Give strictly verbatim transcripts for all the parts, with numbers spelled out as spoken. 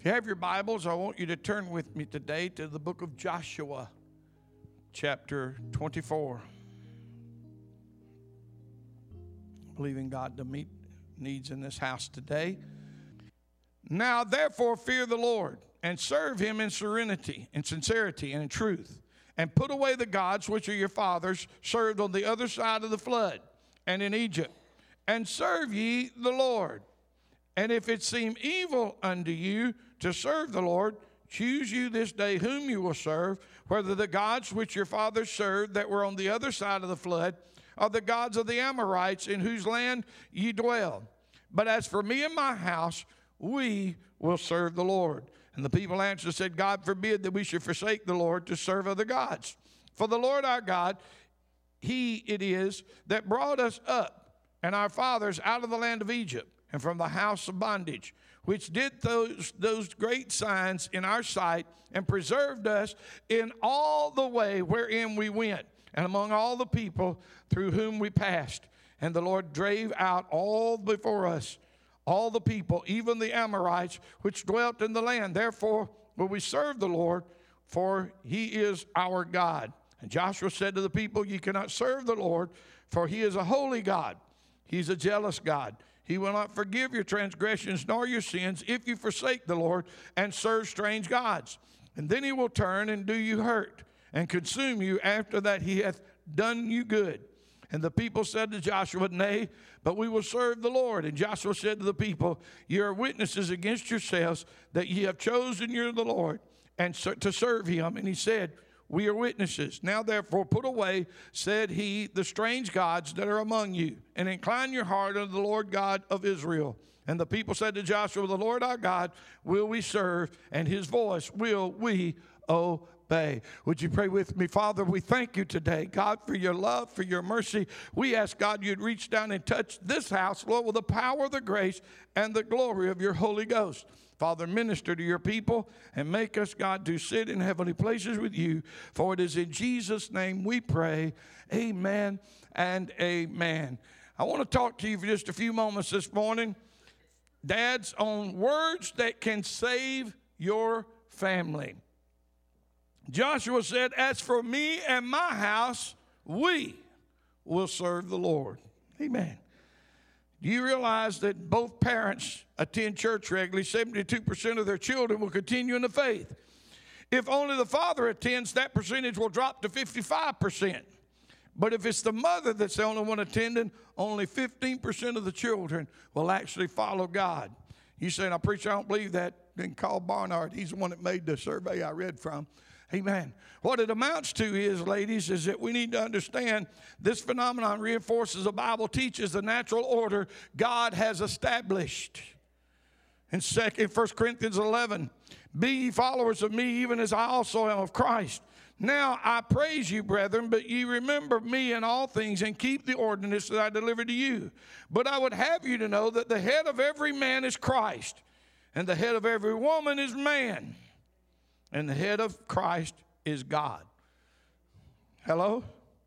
If you have your Bibles, I want you to turn with me today to the book of Joshua, chapter twenty-four. Believing God to meet needs in this house today. Now, therefore, fear the Lord and serve him in serenity, in sincerity, and in truth. And put away the gods which are your fathers served on the other side of the flood and in Egypt. And serve ye the Lord. And if it seem evil unto you to serve the Lord, choose you this day whom you will serve, whether the gods which your fathers served that were on the other side of the flood, or the gods of the Amorites in whose land ye dwell. But as for me and my house, we will serve the Lord. And the people answered and said, God forbid that we should forsake the Lord to serve other gods. For the Lord our God, he it is that brought us up and our fathers out of the land of Egypt and from the house of bondage, which did those, those great signs in our sight and preserved us in all the way wherein we went and among all the people through whom we passed. And the Lord drave out all before us, all the people, even the Amorites, which dwelt in the land. Therefore will we serve the Lord, for he is our God. And Joshua said to the people, ye cannot serve the Lord, for he is a holy God. He's a jealous God. He will not forgive your transgressions nor your sins if you forsake the Lord and serve strange gods. And then he will turn and do you hurt and consume you after that he hath done you good. And the people said to Joshua, nay, but we will serve the Lord. And Joshua said to the people, ye are witnesses against yourselves that ye have chosen you the Lord and to serve him. And he said, we are witnesses. Now therefore put away, said he, the strange gods that are among you, and incline your heart unto the Lord God of Israel. And the people said to Joshua, the Lord our God will we serve, and his voice will we obey. Would you pray with me? Father, we thank you today, God, for your love, for your mercy. We ask, God, you'd reach down and touch this house, Lord, with the power, the grace, and the glory of your Holy Ghost. Father, minister to your people and make us, God, to sit in heavenly places with you. For it is in Jesus' name we pray. Amen and amen. I want to talk to you for just a few moments this morning, dads, on words that can save your family. Joshua said, as for me and my house, we will serve the Lord. Amen. Do you realize that both parents attend church regularly? seventy-two percent of their children will continue in the faith. If only the father attends, that percentage will drop to fifty-five percent. But if it's the mother that's the only one attending, only fifteen percent of the children will actually follow God. You say, now, preacher, I don't believe that. Then call Barnard. He's the one that made the survey I read from. Amen. What it amounts to is, ladies, is that we need to understand this phenomenon reinforces the Bible teaches the natural order God has established. In First Corinthians eleven, be ye followers of me, even as I also am of Christ. Now I praise you, brethren, but ye remember me in all things and keep the ordinance that I delivered to you. But I would have you to know that the head of every man is Christ, and the head of every woman is man. And the head of Christ is God. Hello?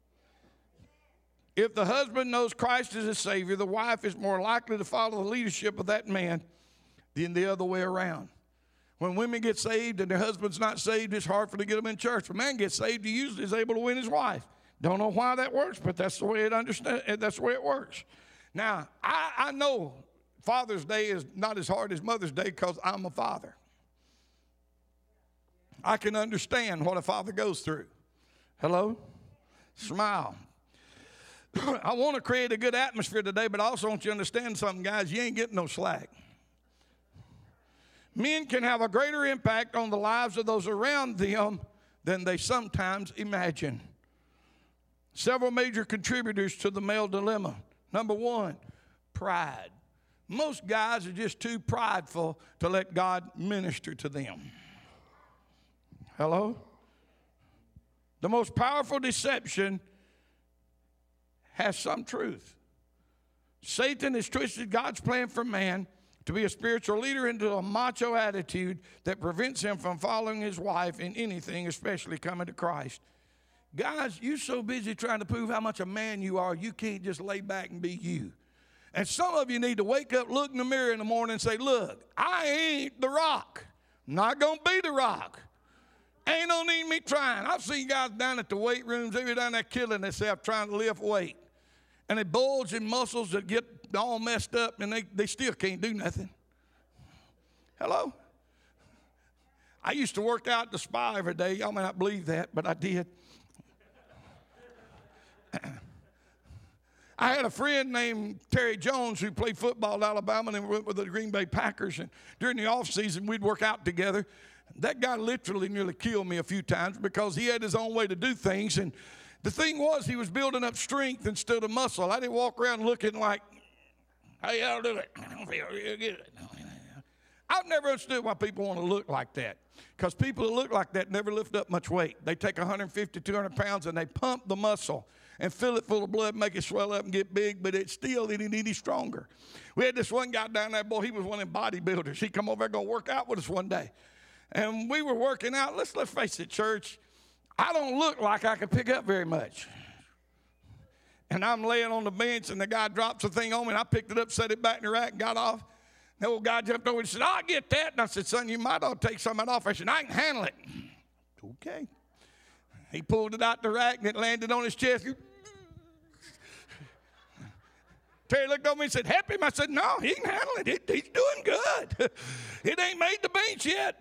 If the husband knows Christ as his Savior, the wife is more likely to follow the leadership of that man than the other way around. When women get saved and their husband's not saved, it's hard for them to get them in church. When a man gets saved, he usually is able to win his wife. Don't know why that works, but that's the way it understand. That's the way it works. Now, I, I know Father's Day is not as hard as Mother's Day because I'm a father. I can understand what a father goes through. Hello? Smile. I want to create a good atmosphere today, but I also want you to understand something, guys. You ain't getting no slack. Men can have a greater impact on the lives of those around them than they sometimes imagine. Several major contributors to the male dilemma. Number one, pride. Most guys are just too prideful to let God minister to them. Hello? The most powerful deception has some truth. Satan has twisted God's plan for man to be a spiritual leader into a macho attitude that prevents him from following his wife in anything, especially coming to Christ. Guys, you're so busy trying to prove how much a man you are, you can't just lay back and be you. And some of you need to wake up, look in the mirror in the morning and say, look, I ain't the rock. Not going to be The Rock. Ain't no need me trying. I've seen guys down at the weight rooms, they were down there killing themselves trying to lift weight. And they bulge in muscles that get all messed up, and they, they still can't do nothing. Hello? I used to work out at the spa every day. Y'all may not believe that, but I did. I had a friend named Terry Jones who played football at Alabama and went with the Green Bay Packers. And during the off season, we'd work out together. That guy literally nearly killed me a few times because he had his own way to do things. And the thing was, he was building up strength instead of muscle. I didn't walk around looking like, how y'all do it? I don't feel real good. I've never understood why people want to look like that. Because people that look like that never lift up much weight. They take one hundred fifty, two hundred pounds and they pump the muscle and fill it full of blood, make it swell up and get big, but it still didn't need any stronger. We had this one guy down there, boy, he was one of them bodybuilders. He come over there going to work out with us one day. And we were working out. Let's, let's face it, church, I don't look like I can pick up very much. And I'm laying on the bench, and the guy drops the thing on me, and I picked it up, set it back in the rack, and got off. The old guy jumped over and said, I'll get that. And I said, son, you might ought to take some of it off. I said, I can handle it. Okay. He pulled it out the rack, and it landed on his chest. Terry looked over me and said, help him. I said, no, he can handle it. it he's doing good. It ain't made the bench yet.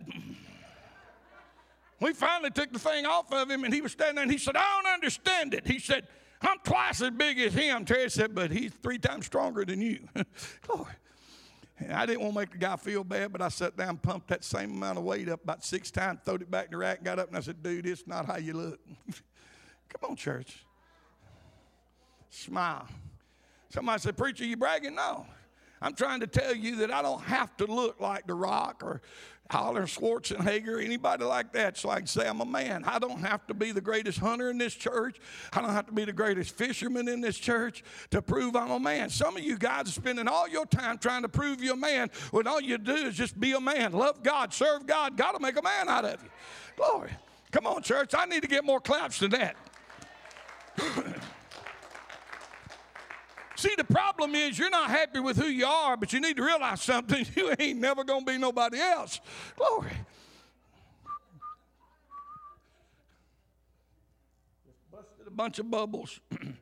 We finally took the thing off of him, and he was standing there, and he said, I don't understand it. He said, I'm twice as big as him. Terry said, but he's three times stronger than you. Glory. I didn't want to make the guy feel bad, but I sat down, pumped that same amount of weight up about six times, throwed it back in the rack, got up, and I said, dude, it's not how you look. Come on, church. Smile. Somebody said, preacher, you bragging? No. I'm trying to tell you that I don't have to look like The Rock or Arnold Schwarzenegger or anybody like that so I can say I'm a man. I don't have to be the greatest hunter in this church. I don't have to be the greatest fisherman in this church to prove I'm a man. Some of you guys are spending all your time trying to prove you're a man when all you do is just be a man. Love God, serve God. God will make a man out of you. Glory. Come on, church. I need to get more claps than that. See, the problem is you're not happy with who you are, but you need to realize something. You ain't never going to be nobody else. Glory. Just busted a bunch of bubbles.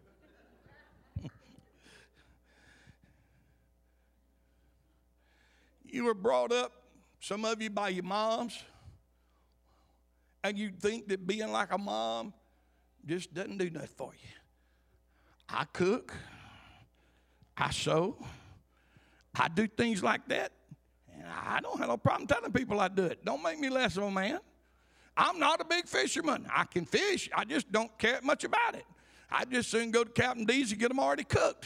You were brought up, some of you, by your moms, and you think that being like a mom just doesn't do nothing for you. I cook. I sew, I do things like that, and I don't have no problem telling people I do it. Don't make me less of a man. I'm not a big fisherman. I can fish. I just don't care much about it. I just soon go to Captain D's and get them already cooked.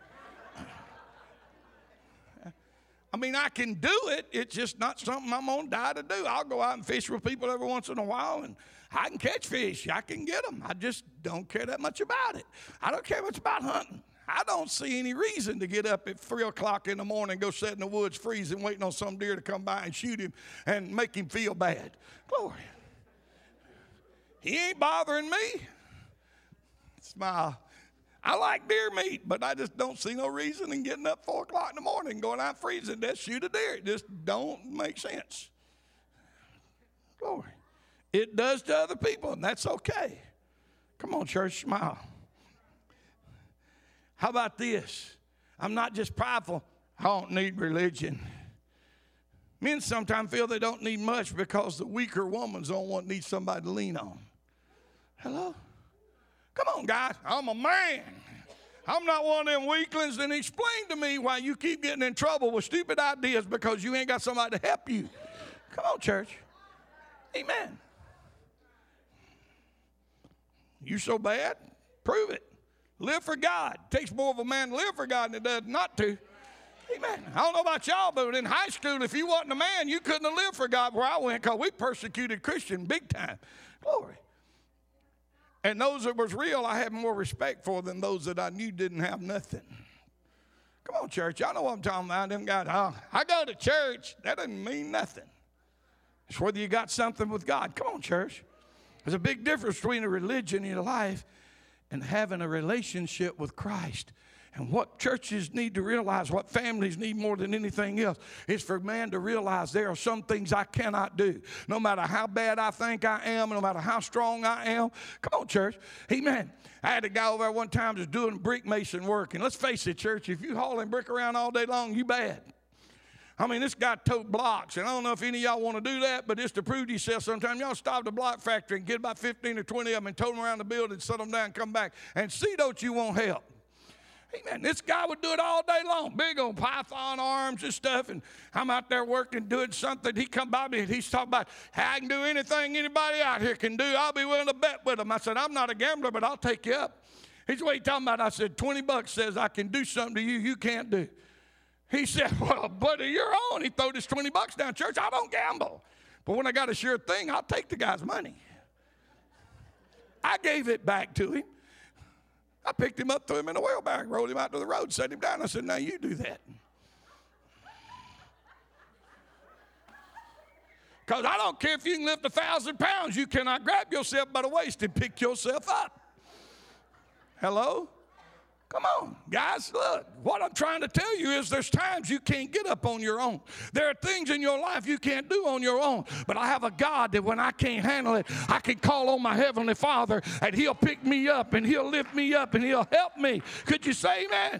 I mean, I can do it. It's just not something I'm going to die to do. I'll go out and fish with people every once in a while, and I can catch fish. I can get them. I just don't care that much about it. I don't care much about hunting. I don't see any reason to get up at three o'clock in the morning and go sit in the woods freezing, waiting on some deer to come by and shoot him and make him feel bad. Glory. He ain't bothering me. Smile. I like deer meat, but I just don't see no reason in getting up four o'clock in the morning and going out freezing to shoot a deer. It just don't make sense. Glory. It does to other people, and that's okay. Come on, church, smile. How about this? I'm not just prideful. I don't need religion. Men sometimes feel they don't need much because the weaker woman's the only one that needs somebody to lean on. Hello? Come on, guys. I'm a man. I'm not one of them weaklings. Then explain to me why you keep getting in trouble with stupid ideas because you ain't got somebody to help you. Come on, church. Amen. You so bad? Prove it. Live for God. It takes more of a man to live for God than it does not to. Amen. I don't know about y'all, but in high school, if you wasn't a man, you couldn't have lived for God where I went because we persecuted Christians big time. Glory. And those that was real, I had more respect for than those that I knew didn't have nothing. Come on, church. Y'all know what I'm talking about. Them guys, oh, I go to church. That doesn't mean nothing. It's whether you got something with God. Come on, church. There's a big difference between a religion in your life and having a relationship with Christ. And what churches need to realize, what families need more than anything else, is for man to realize there are some things I cannot do. No matter how bad I think I am, no matter how strong I am. Come on, church. Amen. I had a guy over there one time that's doing brick mason work. And let's face it, church, if you hauling brick around all day long, you bad. I mean, this guy tote blocks, and I don't know if any of y'all want to do that, but just to prove to yourself sometime, y'all stop at the block factory and get about fifteen or twenty of them and tote them around the building, set them down, and come back, and see don't you won't help. Amen. This guy would do it all day long, big old python arms and stuff, and I'm out there working, doing something. He come by me, and he's talking about, hey, I can do anything anybody out here can do. I'll be willing to bet with him. I said, I'm not a gambler, but I'll take you up. He's what he talking about. I said, twenty bucks says I can do something to you you can't do. He said, well, buddy, you're on. He threw his twenty bucks down. Church, I don't gamble. But when I got a sure thing, I'll take the guy's money. I gave it back to him. I picked him up, threw him in a wheelbarrow, rolled him out to the road, set him down. I said, now you do that. Because I don't care if you can lift a thousand pounds, you cannot grab yourself by the waist and pick yourself up. Hello? Come on, guys, look, what I'm trying to tell you is there's times you can't get up on your own. There are things in your life you can't do on your own. But I have a God that when I can't handle it, I can call on my Heavenly Father, and He'll pick me up, and He'll lift me up, and He'll help me. Could you say amen?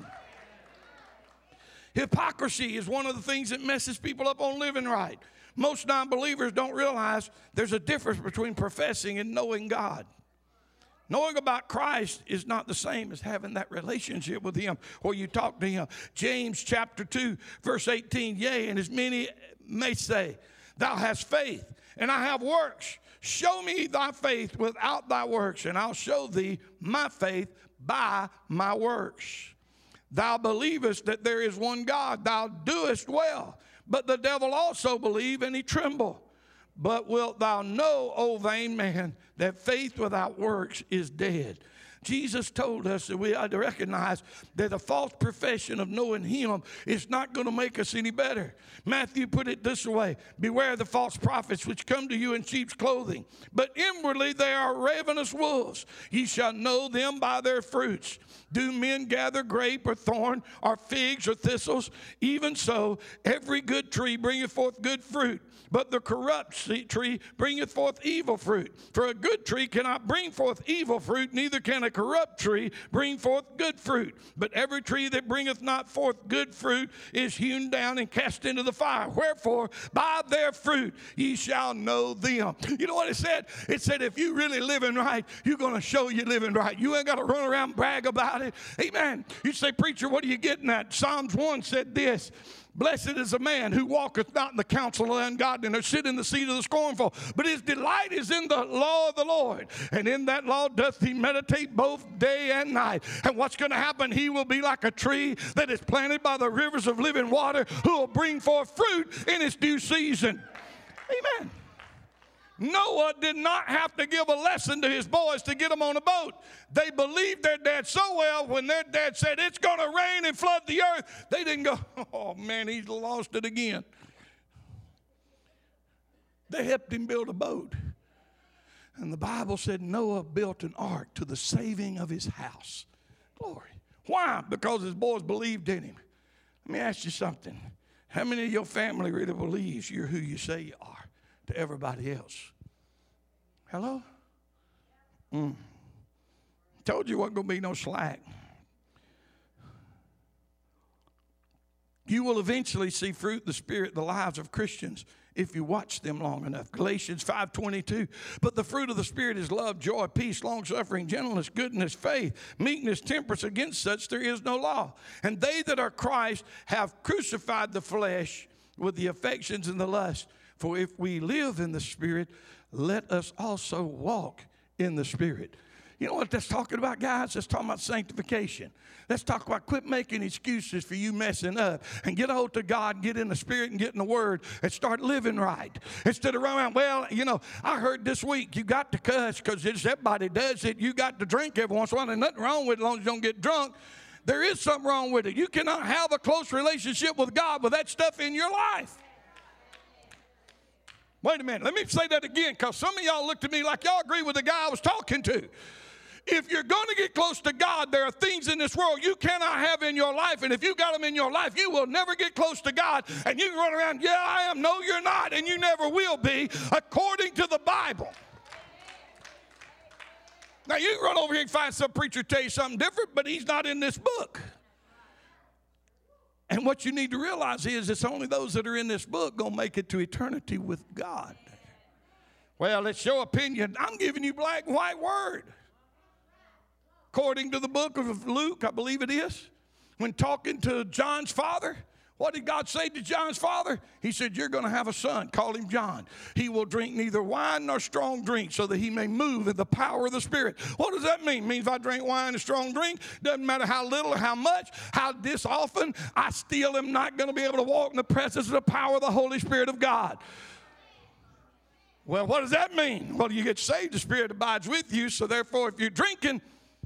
Hypocrisy is one of the things that messes people up on living right. Most non-believers don't realize there's a difference between professing and knowing God. Knowing about Christ is not the same as having that relationship with Him where you talk to Him. James chapter two, verse eighteen, yea, and as many may say, thou hast faith, and I have works. Show me thy faith without thy works, and I'll show thee my faith by my works. Thou believest that there is one God, thou doest well. But the devil also believe, and he tremble. But wilt thou know, O vain man, that faith without works is dead? Jesus told us that we had to recognize that a false profession of knowing Him is not going to make us any better. Matthew put it this way, beware the false prophets which come to you in sheep's clothing, but inwardly they are ravenous wolves. Ye shall know them by their fruits. Do men gather grape or thorn or figs or thistles? Even so, every good tree bringeth forth good fruit, but the corrupt tree bringeth forth evil fruit. For a good tree cannot bring forth evil fruit, neither can a corrupt tree bring forth good fruit. But every tree that bringeth not forth good fruit is hewn down and cast into the fire. Wherefore, by their fruit ye shall know them. You know what it said? It said if you really living right, you're going to show you living right. You ain't got to run around and brag about it. Amen. You say, preacher, what are you getting at? Psalms one said this. Blessed is a man who walketh not in the counsel of the ungodly, nor sit in the seat of the scornful, but his delight is in the law of the Lord. And in that law doth he meditate both day and night. And what's going to happen? He will be like a tree that is planted by the rivers of living water, who will bring forth fruit in its due season. Amen. Noah did not have to give a lesson to his boys to get them on a boat. They believed their dad so well when their dad said, it's going to rain and flood the earth. They didn't go, oh, man, he's lost it again. They helped him build a boat. And the Bible said Noah built an ark to the saving of his house. Glory. Why? Because his boys believed in him. Let me ask you something. How many of your family really believes you're who you say you are to everybody else? Hello? Mm. Told you wasn't going to be no slack. You will eventually see fruit of the Spirit in the lives of Christians if you watch them long enough. Galatians five twenty-two. But the fruit of the Spirit is love, joy, peace, long-suffering, gentleness, goodness, faith, meekness, temperance. Against such there is no law. And they that are Christ have crucified the flesh with the affections and the lust. For if we live in the Spirit, let us also walk in the Spirit. You know what that's talking about, guys? That's talking about sanctification. Let's talk about quit making excuses for you messing up and get a hold to God, get in the Spirit and get in the Word and start living right. Instead of running around, well, you know, I heard this week you got to cuss because everybody does it. You got to drink every once in a while. There's nothing wrong with it as long as you don't get drunk. There is something wrong with it. You cannot have a close relationship with God with that stuff in your life. Wait a minute. Let me say that again because some of y'all looked at me like y'all agree with the guy I was talking to. if you're going to get close to God, there are things in this world you cannot have in your life. And if you got them in your life, you will never get close to God. And you can run around, yeah, I am. No, you're not. And you never will be, according to the Bible. Now, you can run over here and find some preacher tell you something different, but he's not in this book. And what you need to realize is it's only those that are in this book going to make it to eternity with God. Well, it's your opinion. I'm giving you black and white word. According to the book of Luke, I believe it is, when talking to John's father, what did God say to John's father? He said, you're going to have a son. Call him John. He will drink neither wine nor strong drink so that he may move in the power of the Spirit. What does that mean? It means if I drink wine and strong drink, doesn't matter how little or how much, how this often, I still am not going to be able to walk in the presence of the power of the Holy Spirit of God. Well, what does that mean? Well, you get saved, the Spirit abides with you, so therefore if you're drinking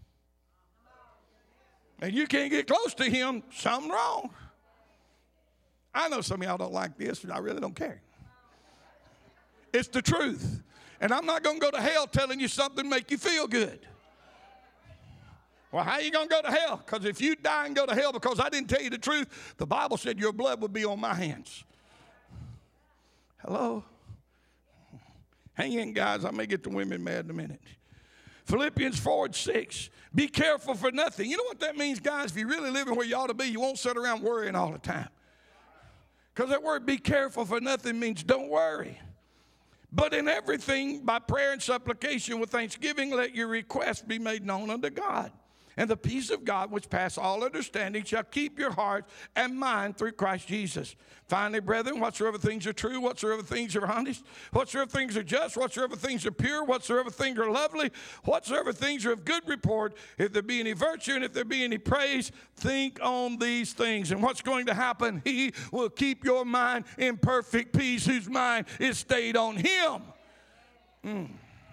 and you can't get close to him, something wrong. I know some of y'all don't like this, but I really don't care. It's the truth. And I'm not going to go to hell telling you something to make you feel good. Well, how are you going to go to hell? Because if you die and go to hell because I didn't tell you the truth, the Bible said your blood would be on my hands. Hello? Hang in, guys. I may get the women mad in a minute. Philippians four and six. Be careful for nothing. You know what that means, guys? If you're really living where you ought to be, you won't sit around worrying all the time. Because that word be careful for nothing means don't worry. But in everything, by prayer and supplication with thanksgiving, let your requests be made known unto God. And the peace of God, which passes all understanding, shall keep your heart and mind through Christ Jesus. Finally, brethren, whatsoever things are true, whatsoever things are honest, whatsoever things are just, whatsoever things are pure, whatsoever things are lovely, whatsoever things are of good report, if there be any virtue and if there be any praise, think on these things. And what's going to happen? He will keep your mind in perfect peace, whose mind is stayed on him. Mm.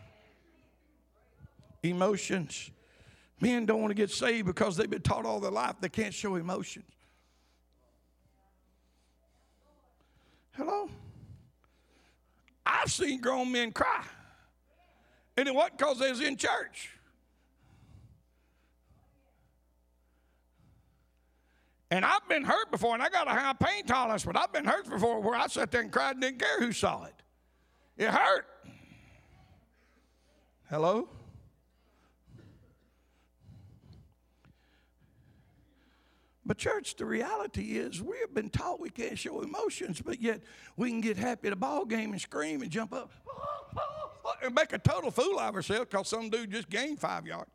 Emotions. Men don't want to get saved because they've been taught all their life they can't show emotions. Hello? I've seen grown men cry. And it wasn't because they was in church. And I've been hurt before, and I got a high pain tolerance, but I've been hurt before where I sat there and cried and didn't care who saw it. It hurt. Hello? But church, the reality is we have been taught we can't show emotions, but yet we can get happy at a ball game and scream and jump up and make a total fool of ourselves because some dude just gained five yards.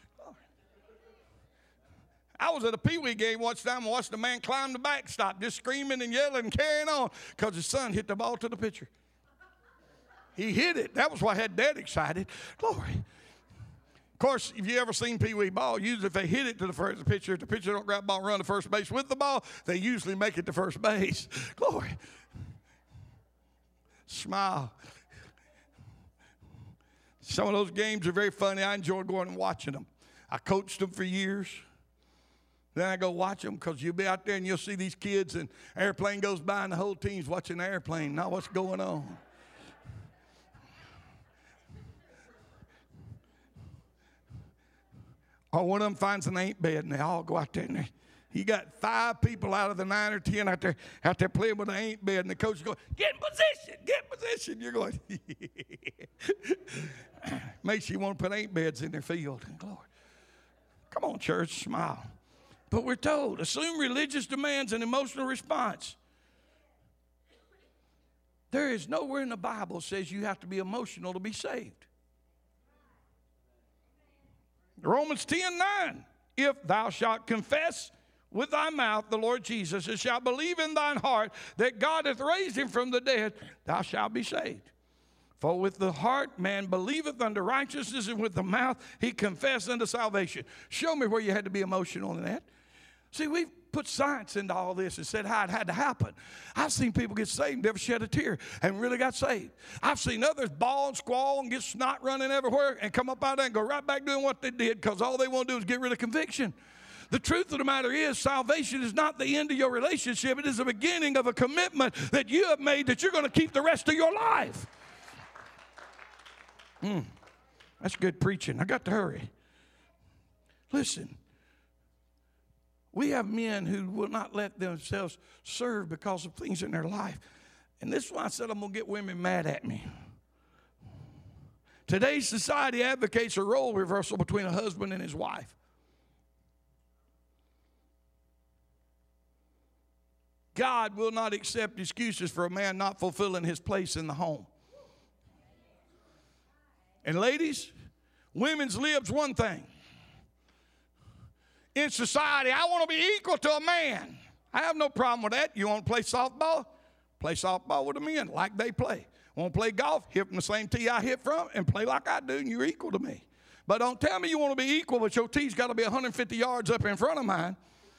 I was at a Pee Wee game one time and watched a man climb the backstop just screaming and yelling and carrying on because his son hit the ball to the pitcher. He hit it. That was what had Dad excited. Glory. Of course, if you ever seen Pee Wee ball, usually if they hit it to the first the pitcher, if the pitcher don't grab the ball and run to first base with the ball, they usually make it to first base. Glory. Smile. Some of those games are very funny. I enjoy going and watching them. I coached them for years. Then I go watch them because you'll be out there and you'll see these kids and airplane goes by and the whole team's watching the airplane, not what's going on. Or one of them finds an ain't bed and they all go out there and they, you got five people out of the nine or ten out there out there playing with an ain't bed and the coach is going, get in position, get in position. You're going, makes you want to put ain't beds in their field. Glory. Come on, church, smile. But we're told, assume religious demands and emotional response. There is nowhere in the Bible says you have to be emotional to be saved. Romans ten nine, if thou shalt confess with thy mouth the Lord Jesus, and shalt believe in thine heart that God hath raised him from the dead, thou shalt be saved. For with the heart man believeth unto righteousness, and with the mouth he confesseth unto salvation. Show me where you had to be emotional in that. See, we've put science into all this and said how it had to happen. I've seen people get saved, never shed a tear, and really got saved. I've seen others bawl and squall and get snot running everywhere and come up out there and go right back doing what they did because all they want to do is get rid of conviction. The truth of the matter is salvation is not the end of your relationship. It is the beginning of a commitment that you have made that you're going to keep the rest of your life. Mm, that's good preaching. I got to hurry. Listen, we have men who will not let themselves serve because of things in their life. And this is why I said I'm going to get women mad at me. Today's society advocates a role reversal between a husband and his wife. God will not accept excuses for a man not fulfilling his place in the home. And ladies, women's lib's one thing. In society, I want to be equal to a man. I have no problem with that. You want to play softball? Play softball with the men like they play. Want to play golf? Hit from the same tee I hit from and play like I do, and you're equal to me. But don't tell me you want to be equal, but your tee's got to be one hundred fifty yards up in front of mine.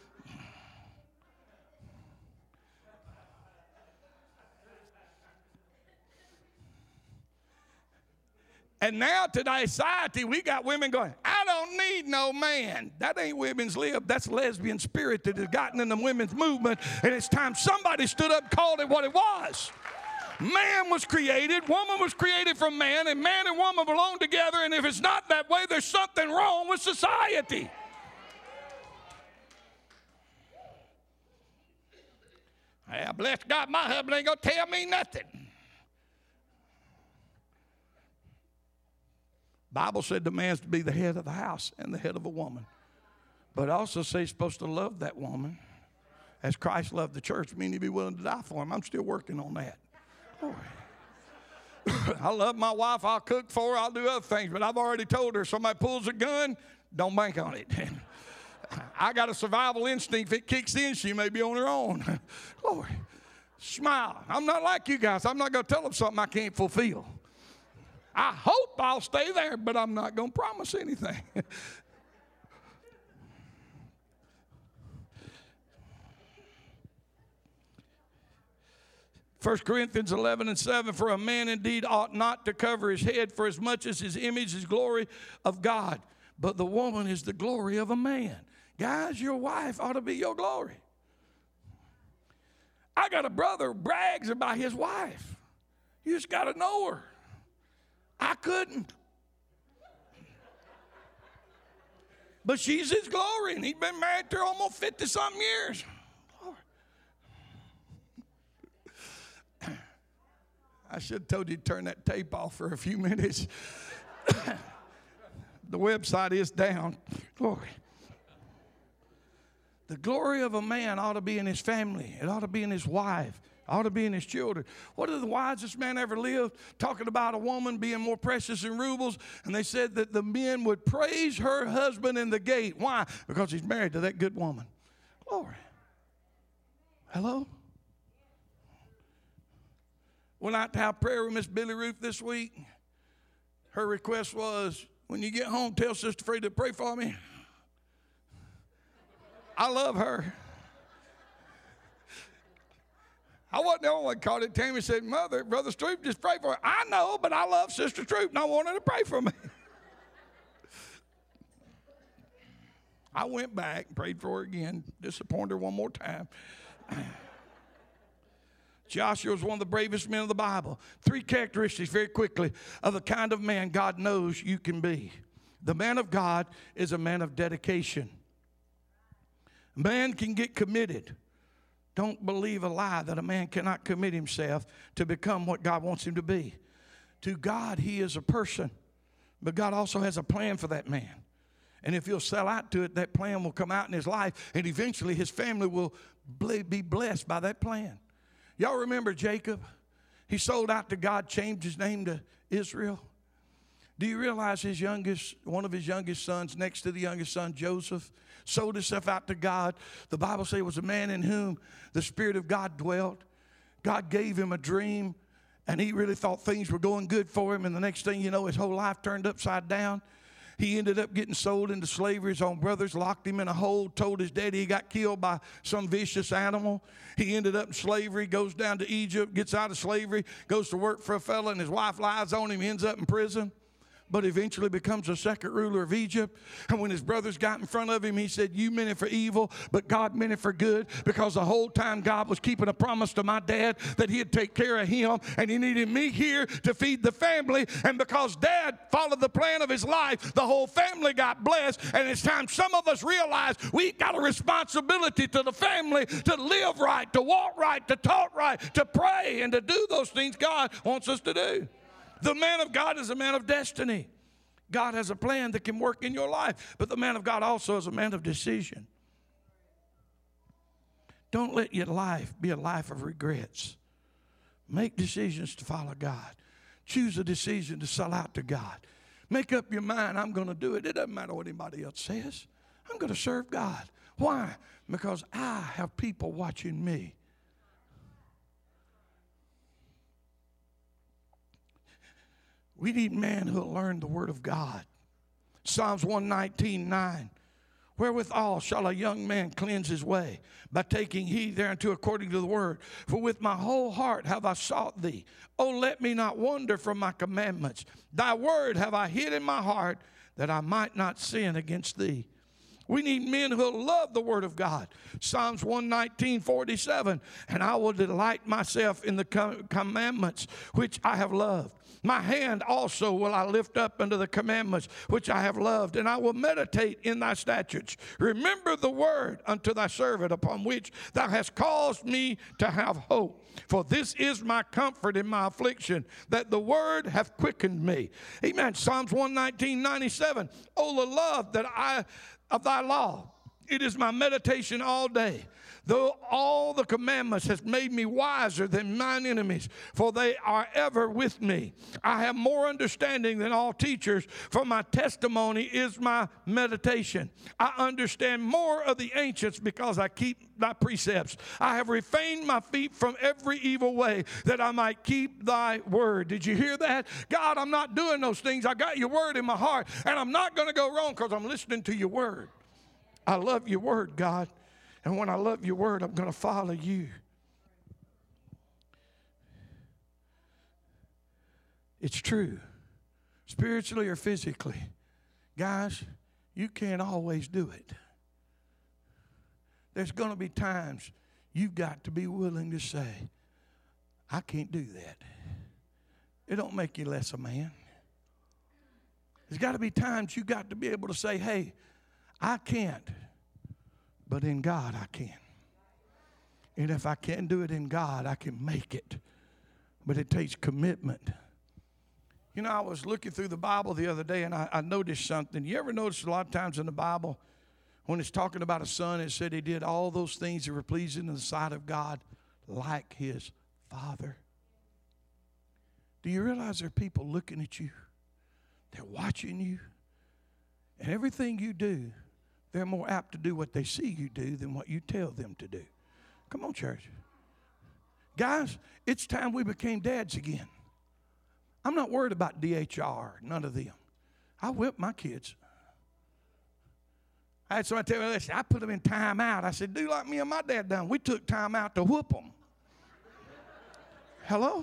And now today's society, we got women going, I don't need no man. That ain't women's lib. That's lesbian spirit that has gotten in the women's movement. And it's time somebody stood up and called it what it was. Man was created, woman was created from man, and man and woman belong together. And if it's not that way, there's something wrong with society. Yeah, bless God, my husband ain't going to tell me nothing. Bible said the man's to be the head of the house and the head of a woman. But also say he's supposed to love that woman as Christ loved the church, meaning he'd be willing to die for him. I'm still working on that. I love my wife. I'll cook for her. I'll do other things. But I've already told her, somebody pulls a gun, don't bank on it. I got a survival instinct. If it kicks in, she may be on her own. Lord, smile. I'm not like you guys. I'm not going to tell them something I can't fulfill. I hope I'll stay there, but I'm not going to promise anything. First Corinthians eleven and seven, for a man indeed ought not to cover his head, for as much as his image is glory of God, but the woman is the glory of a man. Guys, your wife ought to be your glory. I got a brother who brags about his wife. You just got to know her. I couldn't. But she's his glory, and he's been married to her almost fifty-something years. I should have told you to turn that tape off for a few minutes. The website is down. Glory. The glory of a man ought to be in his family. It ought to be in his wife. It ought to be in his children. What did the wisest man ever lived? Talking about a woman being more precious than rubles. And they said that the men would praise her husband in the gate. Why? Because he's married to that good woman. Glory. Hello? Went out to have prayer with Miss Billy Ruth this week. Her request was, when you get home, tell Sister Free to pray for me. I love her. I wasn't the only one called it. Tammy said, Mother, Brother Stroop, just pray for her. I know, but I love Sister Stroop, and I want her to pray for me. I went back and prayed for her again, disappointed her one more time. Joshua was one of the bravest men of the Bible. Three characteristics very quickly of the kind of man God knows you can be. The man of God is a man of dedication. A man can get committed. Don't believe a lie that a man cannot commit himself to become what God wants him to be. To God, he is a person, but God also has a plan for that man. And if he'll sell out to it, that plan will come out in his life, and eventually his family will be blessed by that plan. Y'all remember Jacob? He sold out to God, changed his name to Israel. Do you realize his youngest, one of his youngest sons, next to the youngest son, Joseph, sold himself out to God? The Bible says it was a man in whom the Spirit of God dwelt. God gave him a dream, and he really thought things were going good for him. And the next thing you know, his whole life turned upside down. He ended up getting sold into slavery. His own brothers locked him in a hole, told his daddy he got killed by some vicious animal. He ended up in slavery, goes down to Egypt, gets out of slavery, goes to work for a fella, and his wife lies on him, ends up in prison. but eventually becomes the second ruler of Egypt. And when his brothers got in front of him, he said, you meant it for evil, but God meant it for good, because the whole time God was keeping a promise to my dad that he'd take care of him, and he needed me here to feed the family. And because dad followed the plan of his life, the whole family got blessed. And it's time some of us realize we got a responsibility to the family to live right, to walk right, to talk right, to pray, and to do those things God wants us to do. The man of God is a man of destiny. God has a plan that can work in your life, but the man of God also is a man of decision. Don't let your life be a life of regrets. Make decisions to follow God. Choose a decision to sell out to God. Make up your mind, I'm going to do it. It doesn't matter what anybody else says. I'm going to serve God. Why? Because I have people watching me. We need men who will learn the word of God. Psalms one nineteen, nine. Wherewithal shall a young man cleanse his way? By taking heed thereunto according to the word. For with my whole heart have I sought thee. Oh, let me not wander from my commandments. Thy word have I hid in my heart, that I might not sin against thee. We need men who will love the word of God. Psalms one nineteen, forty-seven. And I will delight myself in the commandments which I have loved. My hand also will I lift up unto the commandments which I have loved, and I will meditate in thy statutes. Remember the word unto thy servant, upon which thou hast caused me to have hope. For this is my comfort in my affliction, that the word hath quickened me. Amen. Psalms one nineteen, ninety-seven. Oh, the love that I of thy law. It is my meditation all day. Though all the commandments has made me wiser than mine enemies, for they are ever with me. I have more understanding than all teachers, for my testimony is my meditation. I understand more of the ancients, because I keep thy precepts. I have refrained my feet from every evil way, that I might keep thy word. Did you hear that? God, I'm not doing those things. I got your word in my heart, and I'm not going to go wrong because I'm listening to your word. I love your word, God. And when I love your word, I'm going to follow you. It's true, spiritually or physically. Guys, you can't always do it. There's going to be times you've got to be willing to say, I can't do that. It don't make you less a man. There's got to be times you've got to be able to say, hey, I can't. But in God, I can. And if I can't do it in God, I can make it. But it takes commitment. You know, I was looking through the Bible the other day, and I, I noticed something. You ever notice a lot of times in the Bible, when it's talking about a son, it said he did all those things that were pleasing in the sight of God like his father? Do you realize there are people looking at you? They're watching you. And everything you do, they're more apt to do what they see you do than what you tell them to do. Come on, church. Guys, it's time we became dads again. I'm not worried about D H R, none of them. I whip my kids. I had somebody tell me this. I put them in time out. I said, do like me and my dad done. We took time out to whoop them. Hello?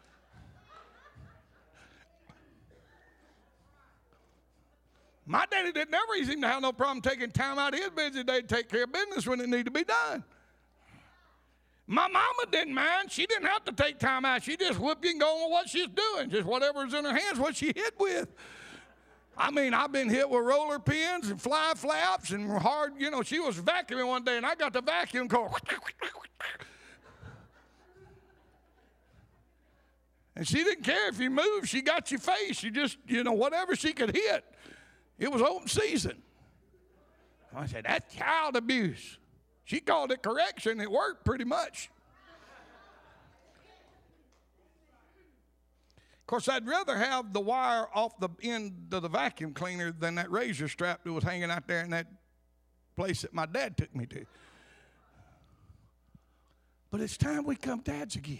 My daddy didn't ever seem to have no problem taking time out of his busy day to take care of business when it needed to be done. My mama didn't mind. She didn't have to take time out. She just whooped you and go on with what she's doing. Just whatever's in her hands, what she hit with. I mean, I've been hit with roller pins and fly flaps and hard, you know, she was vacuuming one day and I got the vacuum go. And she didn't care if you moved. She got your face. She just, you know, whatever she could hit. It was open season. I said, that's child abuse. She called it correction. It worked pretty much. Of course, I'd rather have the wire off the end of the vacuum cleaner than that razor strap that was hanging out there in that place that my dad took me to. But it's time we come dads again.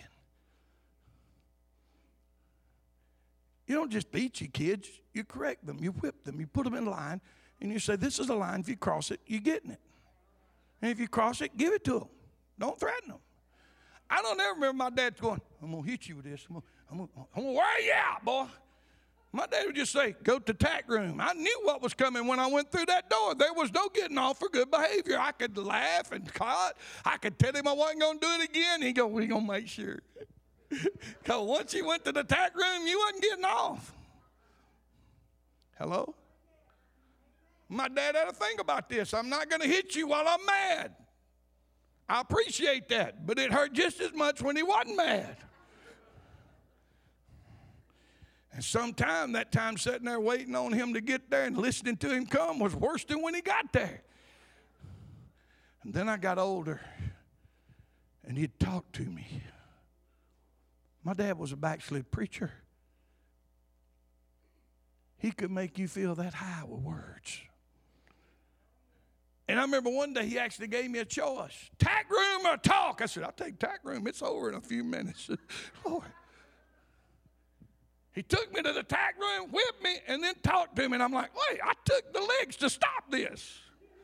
You don't just beat your kids, you correct them, you whip them, you put them in line, and you say, this is a line, if you cross it, you're getting it. And if you cross it, give it to them. Don't threaten them. I don't ever remember my dad going, I'm going to hit you with this. I'm going I'm to wear you out, boy. My dad would just say, go to tack room. I knew what was coming when I went through that door. There was no getting off for good behavior. I could laugh and caught. I could tell him I wasn't going to do it again. He'd go, we're going to make sure. Because once you went to the tack room, you wasn't getting off. Hello? My dad had a thing about this. I'm not going to hit you while I'm mad. I appreciate that, but it hurt just as much when he wasn't mad. And sometime that time sitting there waiting on him to get there and listening to him come was worse than when he got there. And then I got older, and he'd talk to me. My dad was a backslid preacher. He could make you feel that high with words. And I remember one day he actually gave me a choice. Tack room or talk? I said, I'll take tack room. It's over in a few minutes. Lord. He took me to the tack room, whipped me, and then talked to me. And I'm like, wait, I took the legs to stop this.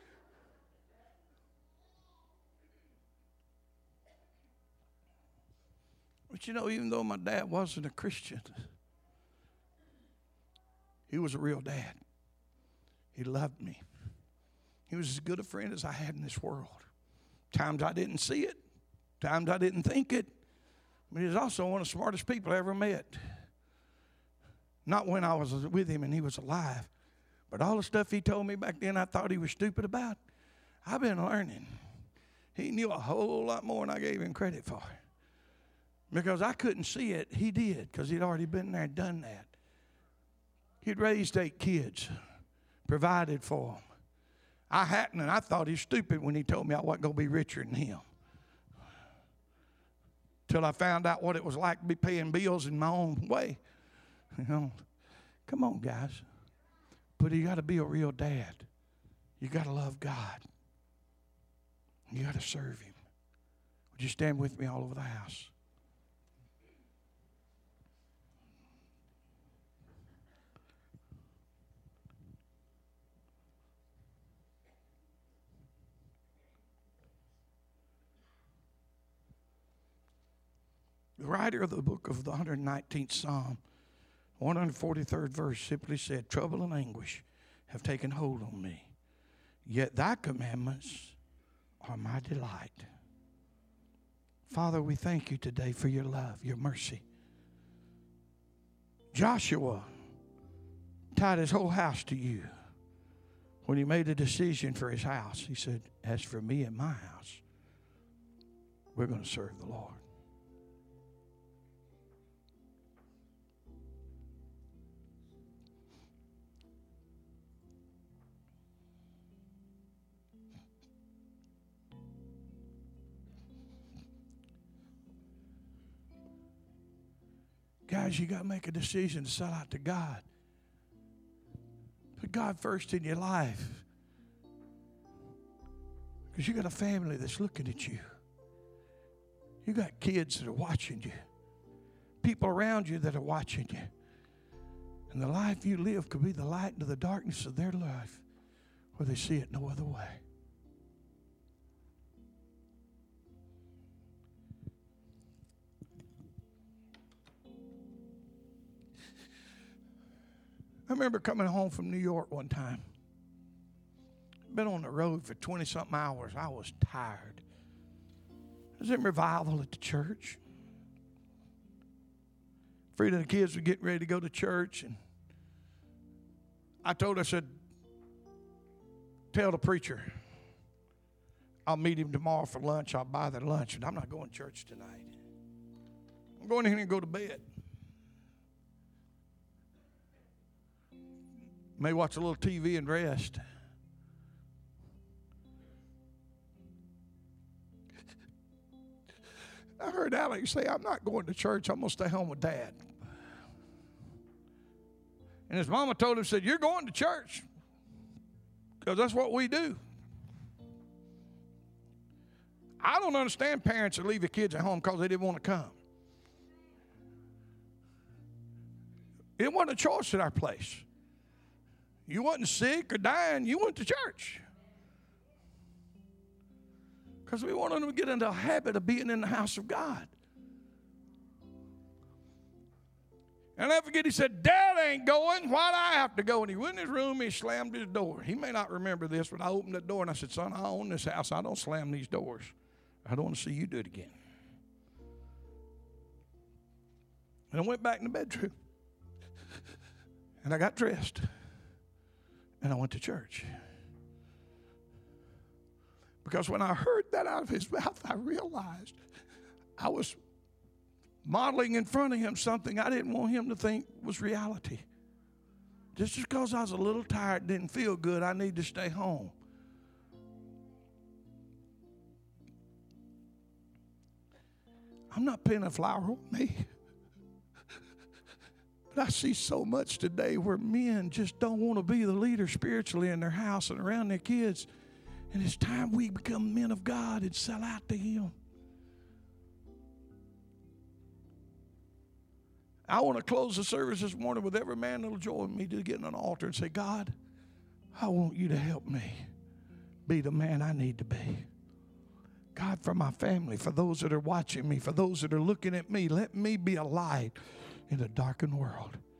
But you know, even though my dad wasn't a Christian, he was a real dad. He loved me. He was as good a friend as I had in this world. Times I didn't see it. Times I didn't think it. But he was also one of the smartest people I ever met. Not when I was with him and he was alive. But all the stuff he told me back then I thought he was stupid about, I've been learning. He knew a whole lot more than I gave him credit for. Because I couldn't see it, he did, because he'd already been there and done that. He'd raised eight kids, provided for them. I hadn't, and I thought he was stupid when he told me I wasn't going to be richer than him. Till I found out what it was like to be paying bills in my own way. You know, come on, guys. But you got to be a real dad. You got to love God. You got to serve him. Would you stand with me all over the house? The writer of the book of the one hundred nineteenth Psalm, one hundred forty-third verse, simply said, trouble and anguish have taken hold on me, yet thy commandments are my delight. Father, we thank you today for your love, your mercy. Joshua tied his whole house to you. When he made a decision for his house, he said, as for me and my house, we're going to serve the Lord. Guys, you got to make a decision to sell out to God. Put God first in your life. Because you got a family that's looking at you. You got kids that are watching you. People around you that are watching you. And the life you live could be the light into the darkness of their life where they see it no other way. I remember coming home from New York one time. Been on the road for twenty-something hours. I was tired. I was in revival at the church. Frida and the kids were getting ready to go to church. And I told her, I said, tell the preacher, I'll meet him tomorrow for lunch. I'll buy their lunch. And I'm not going to church tonight. I'm going in here and go to bed. May watch a little T V and rest. I heard Alex say, I'm not going to church. I'm going to stay home with Dad. And his mama told him, said, you're going to church. Because that's what we do. I don't understand parents that leave their kids at home because they didn't want to come. It wasn't a choice at our place. You wasn't sick or dying. You went to church. Because we wanted them to get into a habit of being in the house of God. And I'll never forget, he said, Dad ain't going. Why'd I have to go? And he went in his room, he slammed his door. He may not remember this, but I opened the door and I said, son, I own this house. I don't slam these doors. I don't want to see you do it again. And I went back in the bedroom. And I got dressed. And I went to church. Because when I heard that out of his mouth, I realized I was modeling in front of him something I didn't want him to think was reality. Just because I was a little tired, didn't feel good, I need to stay home. I'm not pinning a flower on me. But I see so much today where men just don't want to be the leader spiritually in their house and around their kids. And it's time we become men of God and sell out to Him. I want to close the service this morning with every man that will join me to get on an altar and say, God, I want you to help me be the man I need to be. God, for my family, for those that are watching me, for those that are looking at me, let me be a light in a darkened world.